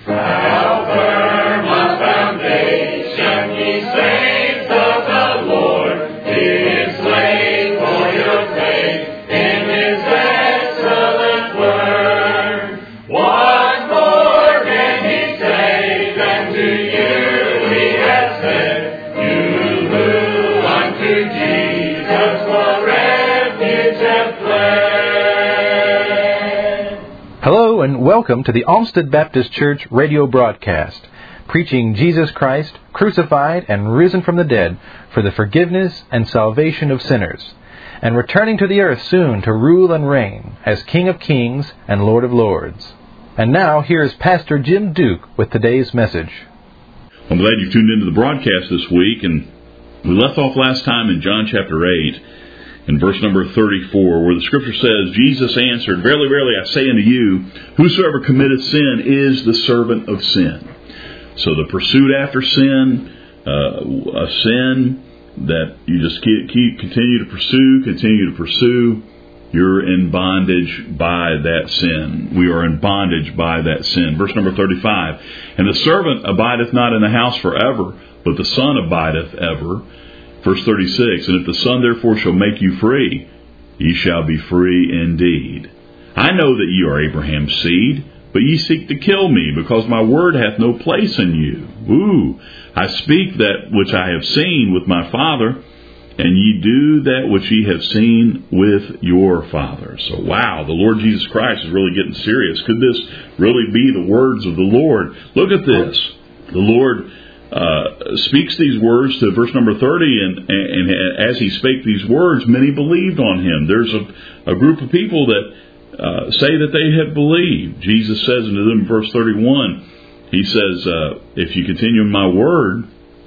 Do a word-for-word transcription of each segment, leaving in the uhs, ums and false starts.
How firm a foundation ye saints of the Lord is laid for your faith in His excellent word. What more can He say than to you He has said, you who unto Jesus for refuge have fled? Hello and welcome to the Olmsted Baptist Church radio broadcast, preaching Jesus Christ, crucified and risen from the dead for the forgiveness and salvation of sinners, and returning to the earth soon to rule and reign as King of Kings and Lord of Lords. And now, here's Pastor Jim Duke with today's message. I'm glad you've tuned into the broadcast this week, and we left off last time in John chapter eight, in verse number thirty-four, where the scripture says, Jesus answered, Verily, verily, I say unto you, whosoever committeth sin is the servant of sin. So the pursuit after sin, uh, a sin that you just keep, keep continue to pursue, continue to pursue, you're in bondage by that sin. We are in bondage by that sin. Verse number thirty-five, And the servant abideth not in the house forever, but the Son abideth ever. Verse thirty-six, And if the Son therefore shall make you free, ye shall be free indeed. I know that ye are Abraham's seed, but ye seek to kill me, because my word hath no place in you. Ooh, I speak that which I have seen with my Father, and ye do that which ye have seen with your father. So, wow, the Lord Jesus Christ is really getting serious. Could this really be the words of the Lord? Look at this. The Lord uh, speaks these words to verse number thirty, and, and, and as he spake these words, many believed on him. There's a, a group of people that uh, say that they have believed. Jesus says unto them in verse thirty-one, he says, uh, if you continue in my word,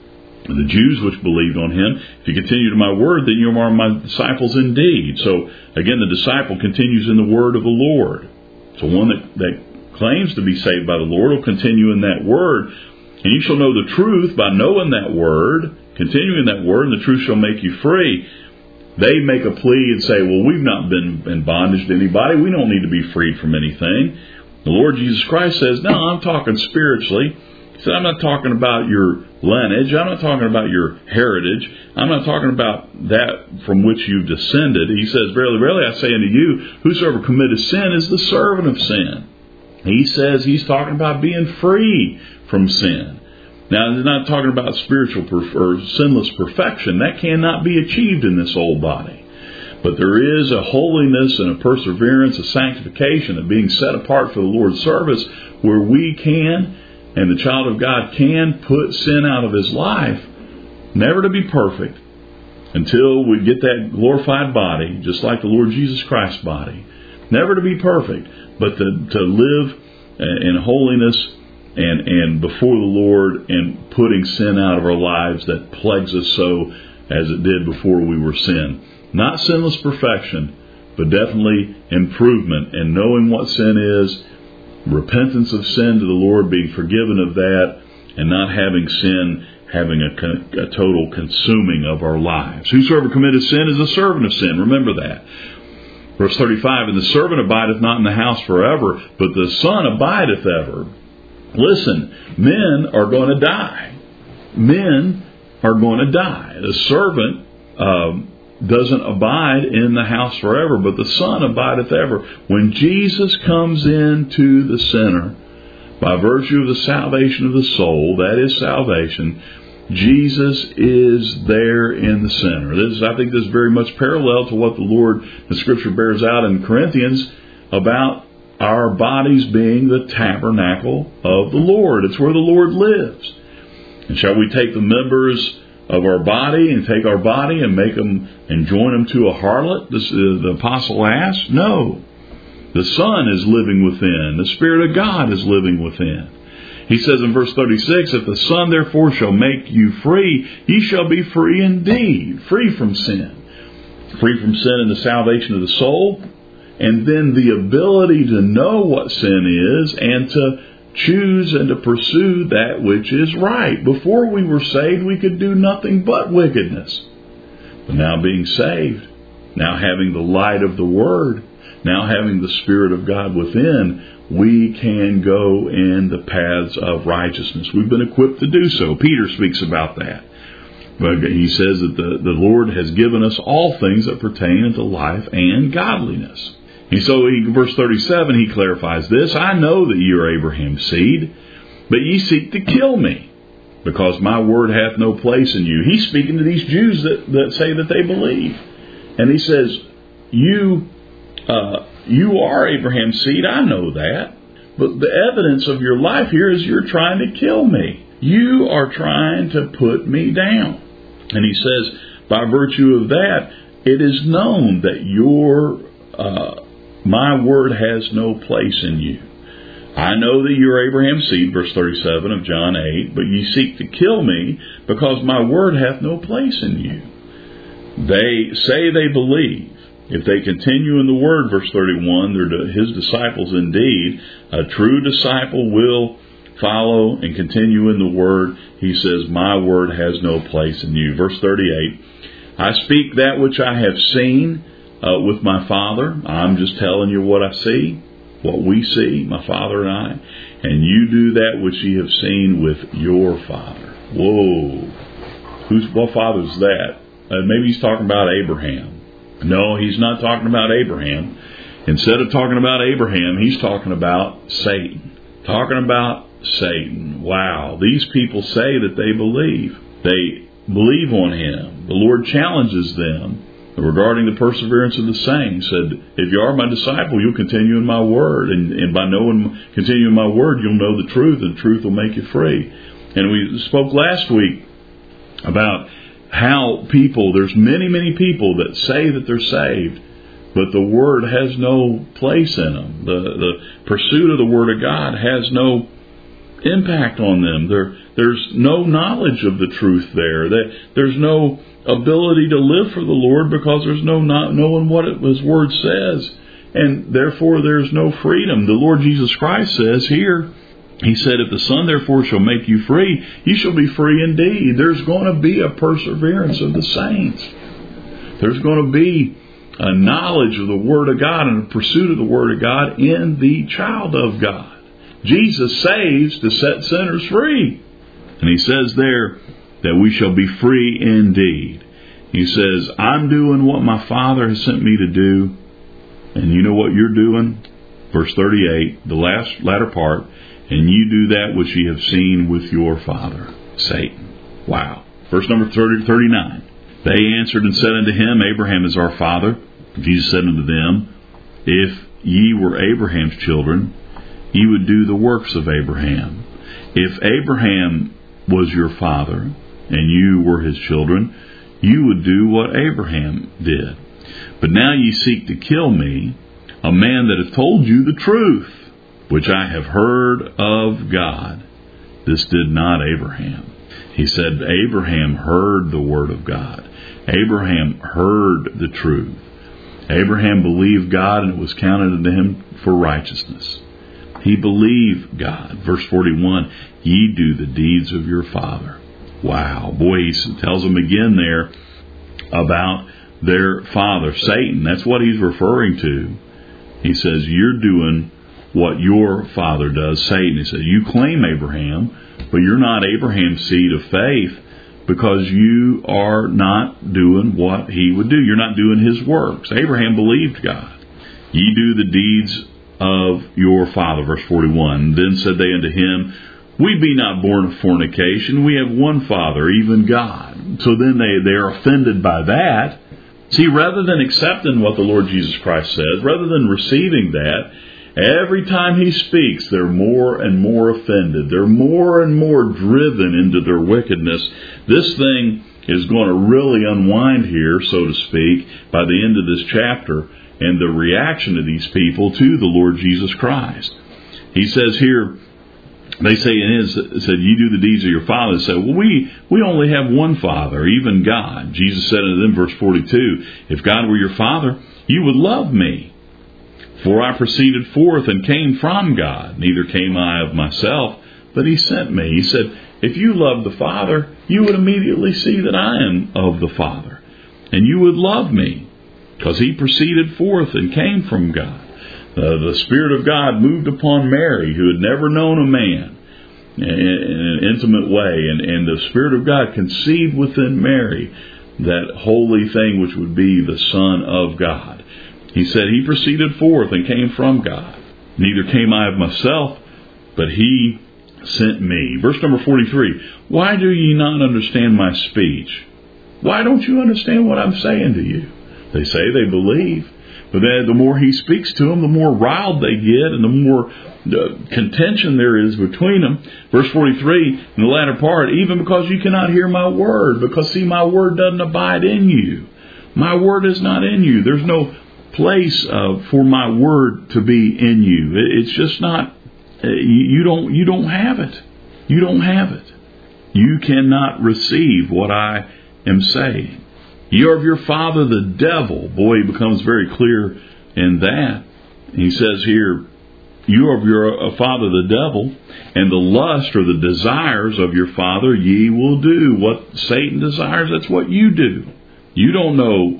the Jews which believed on him, if you continue to my word, then you are my disciples indeed. So, again, the disciple continues in the word of the Lord. So one that, that claims to be saved by the Lord will continue in that word. And you shall know the truth by knowing that word, continuing in that word, and the truth shall make you free. They make a plea and say, well, we've not been in bondage to anybody. We don't need to be freed from anything. The Lord Jesus Christ says, no, I'm talking spiritually. He said, I'm not talking about your lineage. I'm not talking about your heritage. I'm not talking about that from which you've descended. He says, Verily, verily, I say unto you, whosoever committeth sin is the servant of sin. He says he's talking about being free from sin. Now, he's not talking about spiritual perf- or sinless perfection. That cannot be achieved in this old body. But there is a holiness and a perseverance, a sanctification, of being set apart for the Lord's service, where we can, and the child of God can, put sin out of his life, never to be perfect, until we get that glorified body, just like the Lord Jesus Christ's body. Never to be perfect, but to, to live in holiness and, and before the Lord, and putting sin out of our lives that plagues us so as it did before we were sin. Not sinless perfection, but definitely improvement in knowing what sin is, repentance of sin to the Lord, being forgiven of that, and not having sin having a, a total consuming of our lives. Whosoever committeth sin is a servant of sin. Remember that. Verse thirty-five, And the servant abideth not in the house forever, but the Son abideth ever. Listen, men are going to die. Men are going to die. The servant um, doesn't abide in the house forever, but the Son abideth ever. When Jesus comes into the sinner, by virtue of the salvation of the soul, that is salvation, Jesus is there in the center. This is, I think this is very much parallel to what the Lord, the Scripture bears out in Corinthians about our bodies being the tabernacle of the Lord. It's where the Lord lives. And shall we take the members of our body and take our body and make them and join them to a harlot? This, uh, the apostle asked. No. The Son is living within. The Spirit of God is living within. He says in verse thirty-six, If the Son therefore shall make you free, ye shall be free indeed. Free from sin. Free from sin and the salvation of the soul. And then the ability to know what sin is and to choose and to pursue that which is right. Before we were saved, we could do nothing but wickedness. But now being saved, now having the light of the Word, now having the Spirit of God within, we can go in the paths of righteousness. We've been equipped to do so. Peter speaks about that. But he says that the, the Lord has given us all things that pertain unto life and godliness. And so he, verse thirty-seven, he clarifies this. I know that ye are Abraham's seed, but ye seek to kill me, because my word hath no place in you. He's speaking to these Jews that, that say that they believe. And he says, you, uh, you are Abraham's seed, I know that. But the evidence of your life here is you're trying to kill me. You are trying to put me down. And he says, by virtue of that, it is known that your uh, my word has no place in you. I know that you are Abraham's seed, verse thirty-seven of John eight, but ye seek to kill me, because my word hath no place in you. They say they believe. If they continue in the word, verse thirty-one, they're his disciples indeed. A true disciple will follow and continue in the word. He says, my word has no place in you. Verse thirty-eight, I speak that which I have seen uh, with my Father. I'm just telling you what I see, what we see, my Father and I. And you do that which ye have seen with your father. Whoa. Who's, what father's that? Uh, maybe he's talking about Abraham. No, he's not talking about Abraham. Instead of talking about Abraham, he's talking about Satan. Talking about Satan. Wow. These people say that they believe. They believe on him. The Lord challenges them regarding the perseverance of the saints. Said, if you are my disciple, you'll continue in my word. And, and by knowing, continuing in my word, you'll know the truth, and the truth will make you free. And we spoke last week about how people, there's many, many people that say that they're saved, but the Word has no place in them. The the pursuit of the Word of God has no impact on them. There There's no knowledge of the truth there. That There's no ability to live for the Lord, because there's no not knowing what it, His Word says. And therefore there's no freedom. The Lord Jesus Christ says here, He said, if the Son therefore shall make you free, you shall be free indeed. There's going to be a perseverance of the saints. There's going to be a knowledge of the Word of God and a pursuit of the Word of God in the child of God. Jesus saves to set sinners free. And He says there that we shall be free indeed. He says, I'm doing what my Father has sent me to do. And you know what you're doing? Verse thirty-eight, the last latter part. And you do that which ye have seen with your father, Satan. Wow. Verse number thirty, thirty-nine. They answered and said unto him, Abraham is our father. Jesus said unto them, if ye were Abraham's children, ye would do the works of Abraham. If Abraham was your father, and you were his children, you would do what Abraham did. But now ye seek to kill me, a man that hath told you the truth, which I have heard of God. This did not Abraham. He said Abraham heard the word of God. Abraham heard the truth. Abraham believed God, and it was counted unto him for righteousness. He believed God. Verse forty-one, ye do the deeds of your father. Wow. Boy, he tells them again there about their father, Satan. That's what he's referring to. He says, you're doing what your father does, Satan. He says, you claim Abraham, but you're not Abraham's seed of faith, because you are not doing what he would do. You're not doing his works. Abraham believed God. Ye do the deeds of your father. Verse forty-one. Then said they unto him, we be not born of fornication. We have one Father, even God. So then they, they are offended by that. See, rather than accepting what the Lord Jesus Christ says, rather than receiving that, every time he speaks, they're more and more offended. They're more and more driven into their wickedness. This thing is going to really unwind here, so to speak, by the end of this chapter, and the reaction of these people to the Lord Jesus Christ. He says here, they say in his, said, ye do the deeds of your father. They say, well, we, we only have one Father, even God. Jesus said unto them, verse forty-two, if God were your Father, you would love me. For I proceeded forth and came from God. Neither came I of myself, but he sent me. He said, if you loved the Father, you would immediately see that I am of the Father. And you would love me, because he proceeded forth and came from God. Uh, the Spirit of God moved upon Mary, who had never known a man, in, in an intimate way. And, and the Spirit of God conceived within Mary that holy thing which would be the Son of God. He said, He proceeded forth and came from God. Neither came I of myself, but He sent me. Verse number forty-three, why do ye not understand my speech? Why don't you understand what I'm saying to you? They say they believe. But then the more He speaks to them, the more riled they get and the more uh, contention there is between them. Verse forty-three, in the latter part, even because you cannot hear my word, because see, my word doesn't abide in you. My word is not in you. There's no place uh, for my word to be in you. It, it's just not, uh, you, you don't, you don't have it. You don't have it. You cannot receive what I am saying. You are of your father the devil. Boy, he becomes very clear in that. He says here, you are of your father the devil, and the lust or the desires of your father ye will do. What Satan desires, that's what you do. You don't know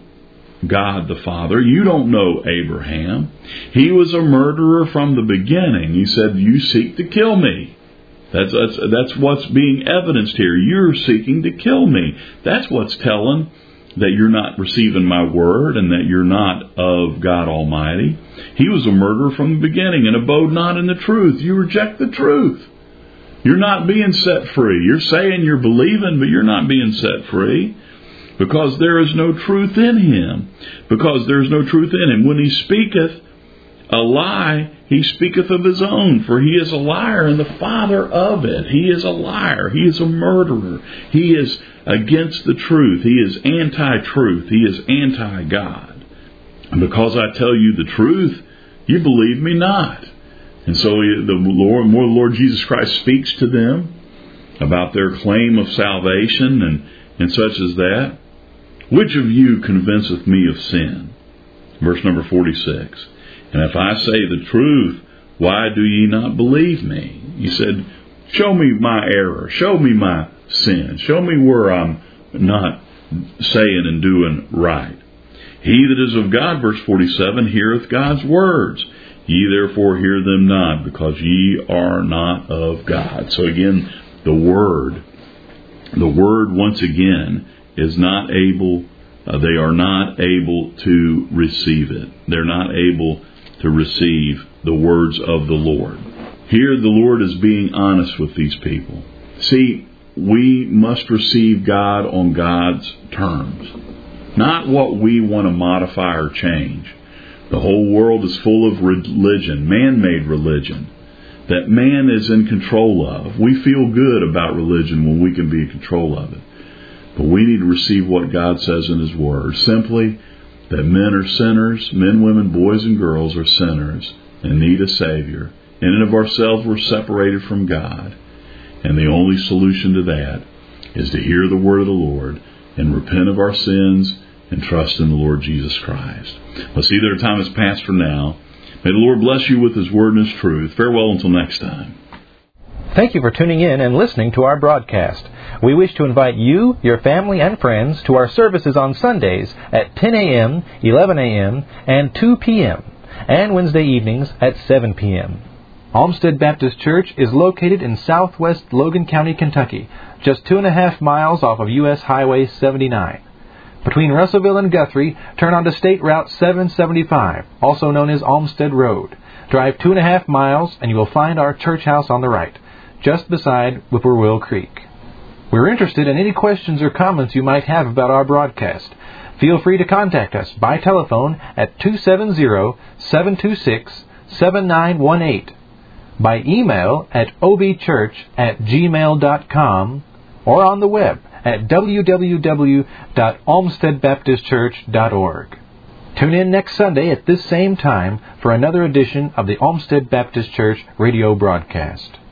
God the Father. You don't know Abraham. He was a murderer from the beginning. He said, you seek to kill me. That's, that's, that's what's being evidenced here. You're seeking to kill me. That's what's telling that you're not receiving my word and that you're not of God Almighty. He was a murderer from the beginning and abode not in the truth. You reject the truth. You're not being set free. You're saying you're believing, but you're not being set free because there is no truth in Him. Because there is no truth in Him. When He speaketh a lie, He speaketh of His own, for He is a liar and the father of it. He is a liar. He is a murderer. He is against the truth. He is anti-truth. He is anti-God. And because I tell you the truth, you believe me not. And so the Lord, more the Lord Jesus Christ speaks to them about their claim of salvation and, and such as that. Which of you convinceth me of sin? Verse number forty-six. And if I say the truth, why do ye not believe me? He said, show me my error. Show me my sin. Show me where I'm not saying and doing right. He that is of God, verse forty-seven, heareth God's words. Ye therefore hear them not, because ye are not of God. So again, the Word, the Word once again is not able, uh, they are not able to receive it. They're not able to receive the words of the Lord. Here the Lord is being honest with these people. See, we must receive God on God's terms, not what we want to modify or change. The whole world is full of religion, man-made religion, that man is in control of. We feel good about religion when we can be in control of it. But we need to receive what God says in His Word. Simply that men are sinners, men, women, boys, and girls are sinners and need a Savior. In and of ourselves we're separated from God. And the only solution to that is to hear the word of the Lord and repent of our sins and trust in the Lord Jesus Christ. Well, see, their time has passed for now. May the Lord bless you with His word and His truth. Farewell until next time. Thank you for tuning in and listening to our broadcast. We wish to invite you, your family, and friends to our services on Sundays at ten a.m., eleven a.m., and two p.m., and Wednesday evenings at seven p.m. Olmsted Baptist Church is located in southwest Logan County, Kentucky, just two and a half miles off of U S Highway seventy-nine. Between Russellville and Guthrie, turn onto State Route seven seventy-five, also known as Olmsted Road. Drive two and a half miles and you will find our church house on the right, just beside Whippoorwill Creek. We're interested in any questions or comments you might have about our broadcast. Feel free to contact us by telephone at two seven zero, seven two six, seven nine one eight, by email at obchurch at gmail dot com, or on the web at w w w dot olmsted baptist church dot org. Tune in next Sunday at this same time for another edition of the Olmsted Baptist Church radio broadcast.